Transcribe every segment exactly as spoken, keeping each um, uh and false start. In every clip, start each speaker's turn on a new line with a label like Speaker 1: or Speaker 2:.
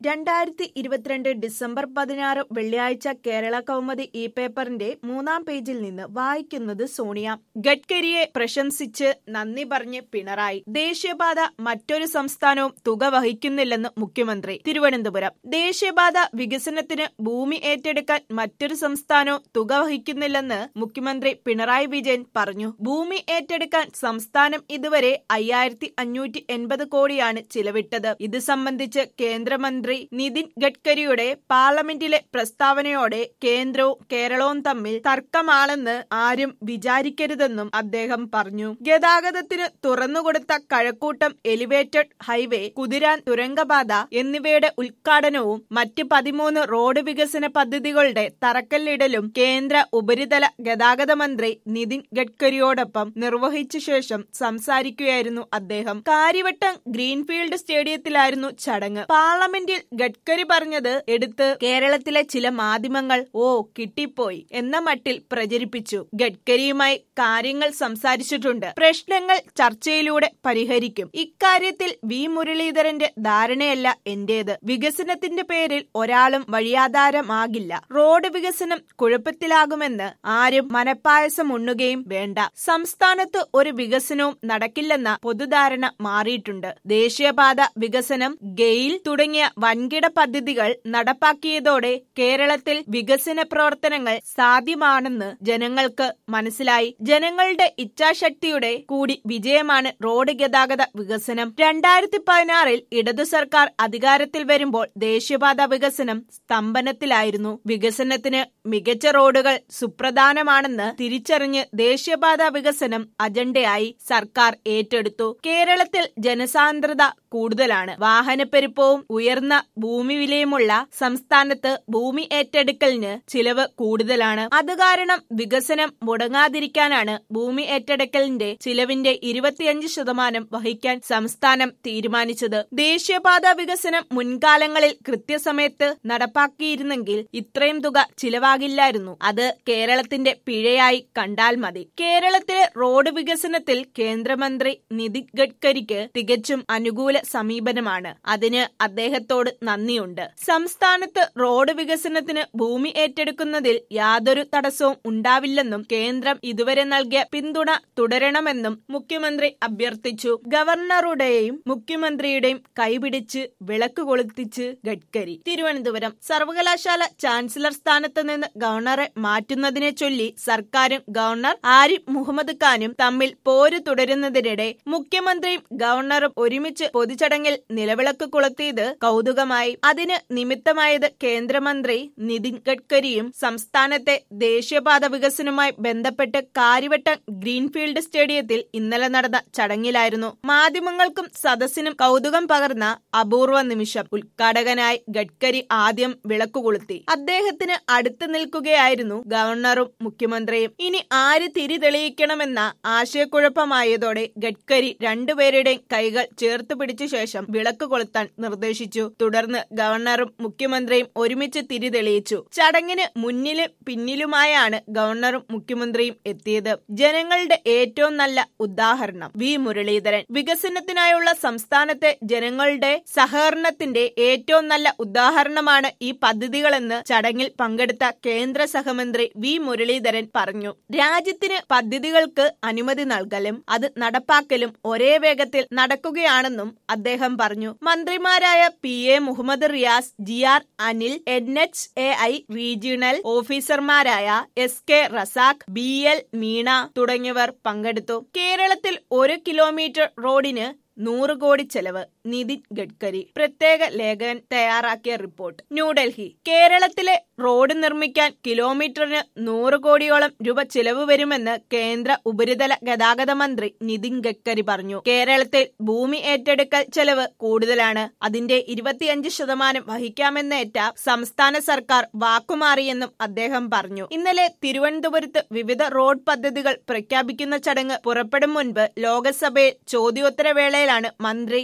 Speaker 1: രണ്ടായിരത്തി ഇരുപത്തിരണ്ട് ഡിസംബർ പതിനാറ് വെള്ളിയാഴ്ച കേരള കൗമുദി ഇ പേപ്പറിന്റെ മൂന്നാം പേജിൽ നിന്ന് വായിക്കുന്നത് സോണിയ. ഗഡ്കരിയെ പ്രശംസിച്ച് നന്ദി പറഞ്ഞ് പിണറായി. ദേശീയപാത മറ്റൊരു സംസ്ഥാനവും തുക വഹിക്കുന്നില്ലെന്ന് മുഖ്യമന്ത്രി. തിരുവനന്തപുരം. ദേശീയപാത വികസനത്തിന് ഭൂമി ഏറ്റെടുക്കാൻ മറ്റൊരു സംസ്ഥാനവും തുക വഹിക്കുന്നില്ലെന്ന് മുഖ്യമന്ത്രി പിണറായി വിജയൻ പറഞ്ഞു. ഭൂമി ഏറ്റെടുക്കാൻ സംസ്ഥാനം ഇതുവരെ അയ്യായിരത്തി അഞ്ഞൂറ്റി എൺപത് കോടിയാണ് ചിലവിട്ടത്. ഇത് സംബന്ധിച്ച് കേന്ദ്രമന്ത്രി നിതിൻ ഗഡ്കരിയുടെ പാർലമെന്റിലെ പ്രസ്താവനയോടെ കേന്ദ്രവും കേരളവും തമ്മിൽ തർക്കമാണെന്ന് ആരും വിചാരിക്കരുതെന്നും അദ്ദേഹം പറഞ്ഞു. ഗതാഗതത്തിന് തുറന്നുകൊടുത്ത കഴക്കൂട്ടം എലിവേറ്റഡ് ഹൈവേ, കുതിരാൻ തുരങ്കപാത എന്നിവയുടെ ഉദ്ഘാടനവും മറ്റ് പതിമൂന്ന് റോഡ് വികസന പദ്ധതികളുടെ തറക്കല്ലിടലും കേന്ദ്ര ഉപരിതല ഗതാഗത മന്ത്രി നിതിൻ ഗഡ്കരിയോടൊപ്പം നിർവഹിച്ച ശേഷം സംസാരിക്കുകയായിരുന്നു അദ്ദേഹം. കാര്യവട്ടം ഗ്രീൻഫീൽഡ് സ്റ്റേഡിയത്തിലായിരുന്നു ചടങ്ങ്. പാർലമെന്റിൽ ഗഡ്കരി പറഞ്ഞത് എടുത്ത് കേരളത്തിലെ ചില മാധ്യമങ്ങൾ ഓ കിട്ടിപ്പോയി എന്ന മട്ടിൽ പ്രചരിപ്പിച്ചു. ഗഡ്കരിയുമായി കാര്യങ്ങൾ സംസാരിച്ചിട്ടുണ്ട്. പ്രശ്നങ്ങൾ ചർച്ചയിലൂടെ പരിഹരിക്കും. ഇക്കാര്യത്തിൽ വി മുരളീധരന്റെ ധാരണയല്ല എന്റേത്. വികസനത്തിന്റെ പേരിൽ ഒരാളും വഴിയാധാരമാകില്ല. റോഡ് വികസനം കുഴപ്പത്തിലാകുമെന്ന് ആരും മനപ്പായസം ഉണ്ണുകയും വേണ്ട. സംസ്ഥാനത്ത് ഒരു വികസനവും നടക്കില്ലെന്ന പൊതുധാരണ മാറിയിട്ടുണ്ട്. ദേശീയപാത വികസനം, ഗെയിൽ തുടങ്ങിയ വൻകിട പദ്ധതികൾ നടപ്പാക്കിയതോടെ കേരളത്തിൽ വികസന പ്രവർത്തനങ്ങൾ സാധ്യമാണെന്ന് ജനങ്ങൾക്ക് മനസ്സിലായി. ജനങ്ങളുടെ ഇച്ഛാശക്തിയുടെ കൂടി വിജയമാണ് റോഡ് ഗതാഗത വികസനം. രണ്ടായിരത്തി പതിനാറിൽ ഇടതു സർക്കാർ അധികാരത്തിൽ വരുമ്പോൾ ദേശീയപാത വികസനം സ്തംഭനത്തിലായിരുന്നു. വികസനത്തിന് മികച്ച റോഡുകൾ സുപ്രധാനമാണെന്ന് തിരിച്ചറിഞ്ഞ് ദേശീയപാത വികസനം അജണ്ടയായി സർക്കാർ ഏറ്റെടുത്തു. കേരളത്തിൽ ജനസാന്ദ്രത കൂടുതലാണ്. വാഹനപ്പെരുപ്പവും ഉയർന്ന ഭൂമി വിലയുമുള്ള സംസ്ഥാനത്ത് ഭൂമി ഏറ്റെടുക്കലിന് ചിലവ് കൂടുതലാണ്. അത് കാരണം വികസനം മുടങ്ങാതിരിക്കാനാണ് ഭൂമി ഏറ്റെടുക്കലിന്റെ ചിലവിന്റെ ഇരുപത്തിയഞ്ച് ശതമാനം വഹിക്കാൻ സംസ്ഥാനം തീരുമാനിച്ചത്. ദേശീയപാത വികസനം മുൻകാലങ്ങളിൽ കൃത്യസമയത്ത് നടപ്പാക്കിയിരുന്നെങ്കിൽ ഇത്രയും തുക ചിലവാകില്ലായിരുന്നു. അത് കേരളത്തിന്റെ പിഴയായി കണ്ടാൽ മതി. കേരളത്തിലെ റോഡ് വികസനത്തിൽ കേന്ദ്രമന്ത്രി നിതിൻ ഗഡ്കരിക്ക് തികച്ചും അനുകൂല സമീപനമാണ്. അതിന് അദ്ദേഹത്തോട് നന്ദിയുണ്ട്. സംസ്ഥാനത്ത് റോഡ് വികസനത്തിന് ഭൂമി ഏറ്റെടുക്കുന്നതിൽ യാതൊരു തടസ്സവും ഉണ്ടാവില്ലെന്നും കേന്ദ്രം ഇതുവരെ നൽകിയ പിന്തുണ തുടരണമെന്നും മുഖ്യമന്ത്രി അഭ്യർത്ഥിച്ചു. ഗവർണറുടെയും മുഖ്യമന്ത്രിയുടെയും കൈപിടിച്ച് വിളക്ക് കൊളുത്തിച്ച് ഗഡ്കരി. തിരുവനന്തപുരം. സർവകലാശാല ചാൻസലർ സ്ഥാനത്ത് നിന്ന് ഗവർണറെ മാറ്റുന്നതിനെ ചൊല്ലി സർക്കാരും ഗവർണർ ആരിഫ് മുഹമ്മദ് ഖാനും തമ്മിൽ പോര് തുടരുന്നതിനിടെ മുഖ്യമന്ത്രിയും ഗവർണറും ഒരുമിച്ച് പൊതുചടങ്ങിൽ നിലവിളക്ക് കൊളുത്തിയത് കൗതുകമായി. അതിന് നിമിത്തമായത് കേന്ദ്രമന്ത്രി നിതിൻ ഗഡ്കരിയും സംസ്ഥാനത്തെ ദേശീയപാത വികസനവുമായി ബന്ധപ്പെട്ട് കാര്യവട്ടം ഗ്രീൻഫീൽഡ് സ്റ്റേഡിയത്തിൽ ഇന്നലെ നടന്ന ചടങ്ങിലായിരുന്നു. മാധ്യമങ്ങൾക്കും സദസ്സിനും കൗതുകം പകർന്ന അപൂർവ നിമിഷം. ഉദ്ഘാടകനായി ഗഡ്കരി ആദ്യം വിളക്ക് കൊളുത്തി. അദ്ദേഹത്തിന് അടുത്ത് നിൽക്കുകയായിരുന്നു ഗവർണറും മുഖ്യമന്ത്രിയും. ഇനി ആര് തിരി തെളിയിക്കണമെന്ന ആശയക്കുഴപ്പമായതോടെ ഗഡ്കരി രണ്ടുപേരുടെയും കൈകൾ ചേർത്ത് പിടിച്ച ശേഷം വിളക്ക് കൊളുത്താൻ നിർദ്ദേശിച്ചു. തുടർന്ന് ഗവർണറും മുഖ്യമന്ത്രിയും ഒരുമിച്ച് തിരി തെളിയിച്ചു. ചടങ്ങിന് മുന്നിലും പിന്നിലുമായാണ് ഗവർണറും മുഖ്യമന്ത്രിയും എത്തിയത്. ജനങ്ങളുടെ ഏറ്റവും നല്ല ഉദാഹരണം വി മുരളീധരൻ. വികസനത്തിനായുള്ള സംസ്ഥാനത്തെ ജനങ്ങളുടെ സഹകരണത്തിന്റെ ഏറ്റവും നല്ല ഉദാഹരണമാണ് ഈ പദ്ധതികളെന്ന് ചടങ്ങിൽ പങ്കെടുത്ത കേന്ദ്ര സഹമന്ത്രി വി മുരളീധരൻ പറഞ്ഞു. രാജ്യത്തിന് പദ്ധതികൾക്ക് അനുമതി നൽകലും അത് നടപ്പാക്കലും ഒരേ വേഗത്തിൽ നടക്കുകയാണെന്നും അദ്ദേഹം പറഞ്ഞു. മന്ത്രിമാരായ P A Muhammad Riyas, G R Anil, N H A I regional ഓഫീസർമാരായ S K Razak, B L Meena തുടങ്ങിയവർ പങ്കെടുത്തു. കേരളത്തിൽ ഒരു കിലോമീറ്റർ റോഡിന് നൂറ് കോടി ചെലവ്. നിതിൻ ഗഡ്കരി. പ്രത്യേക ലേഖകൻ തയ്യാറാക്കിയ റിപ്പോർട്ട്. ന്യൂഡൽഹി. കേരളത്തിലെ റോഡ് നിർമ്മിക്കാൻ കിലോമീറ്ററിന് നൂറ് കോടിയോളം രൂപ ചിലവ് വരുമെന്ന് കേന്ദ്ര ഉപരിതല ഗതാഗത മന്ത്രി നിതിൻ ഗഡ്കരി പറഞ്ഞു. കേരളത്തിൽ ഭൂമി ഏറ്റെടുക്കൽ ചെലവ് കൂടുതലാണ്. അതിന്റെ ഇരുപത്തിയഞ്ച് ശതമാനം വഹിക്കാമെന്നേറ്റ സംസ്ഥാന സർക്കാർ വാക്കുമാറിയെന്നും അദ്ദേഹം പറഞ്ഞു. ഇന്നലെ തിരുവനന്തപുരത്ത് വിവിധ റോഡ് പദ്ധതികൾ പ്രഖ്യാപിക്കുന്ന ചടങ്ങ് പുറപ്പെടും മുൻപ് ലോകസഭയിൽ ചോദ്യോത്തരവേളയിലാണ് മന്ത്രി കേരള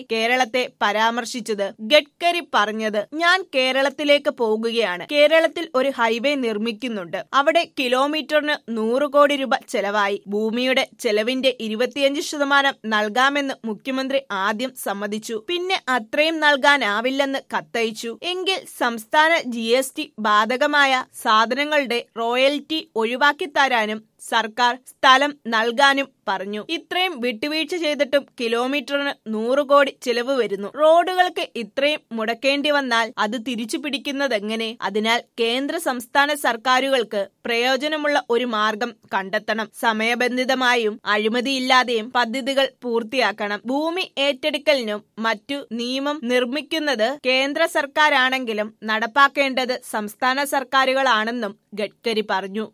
Speaker 1: കേരളത്തെ പരാമർശിച്ചത്. ഗഡ്കരി പറഞ്ഞത്, ഞാൻ കേരളത്തിലേക്ക് പോകുകയാണ്. കേരളത്തിൽ ഒരു ഹൈവേ നിർമ്മിക്കുന്നുണ്ട്. അവിടെ കിലോമീറ്ററിന് നൂറ് കോടി രൂപ ചെലവായി. ഭൂമിയുടെ ചെലവിന്റെ ഇരുപത്തിയഞ്ച് ശതമാനം നൽകാമെന്ന് മുഖ്യമന്ത്രി ആദ്യം സമ്മതിച്ചു. പിന്നെ അത്രയും നൽകാനാവില്ലെന്ന് കത്തയച്ചു. എങ്കിൽ സംസ്ഥാന ജി എസ് ടി ബാധകമായ സാധനങ്ങളുടെ റോയൽറ്റി ഒഴിവാക്കി തരാനും സർക്കാർ സ്ഥലം നൽകാനും പറഞ്ഞു. ഇത്രയും വിട്ടുവീഴ്ച ചെയ്തിട്ടും കിലോമീറ്ററിന് നൂറ് കോടി ചിലവ് വരുന്നു. റോഡുകൾക്ക് ഇത്രയും മുടക്കേണ്ടി വന്നാൽ അത് തിരിച്ചു പിടിക്കുന്നതെങ്ങനെ? അതിനാൽ കേന്ദ്ര സംസ്ഥാന സർക്കാരുകൾക്ക് പ്രയോജനമുള്ള ഒരു മാർഗം കണ്ടെത്തണം. സമയബന്ധിതമായും അഴിമതിയില്ലാതെയും പദ്ധതികൾ പൂർത്തിയാക്കണം. ഭൂമി ഏറ്റെടുക്കലിനും മറ്റു നിയമം നിർമ്മിക്കുന്നത് കേന്ദ്ര സർക്കാരാണെങ്കിലും നടപ്പാക്കേണ്ടത് സംസ്ഥാന സർക്കാരുകളാണെന്നും ഗഡ്കരി പറഞ്ഞു.